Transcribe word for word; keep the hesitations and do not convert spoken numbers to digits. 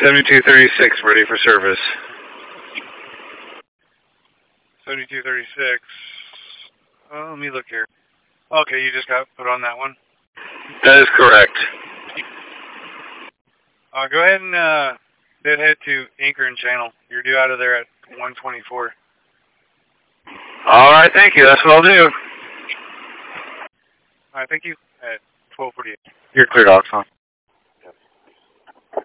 seventy-two thirty-six, ready for service. seventy-two thirty-six. Oh, let me look here. Okay, you just got put on that one? That is correct. Uh, go ahead and uh, head to Anchor and Channel. You're due out of there at one twenty-four. All right, thank you. That's what I'll do. All right, thank you. At twelve forty-eight. You're cleared, Oxon.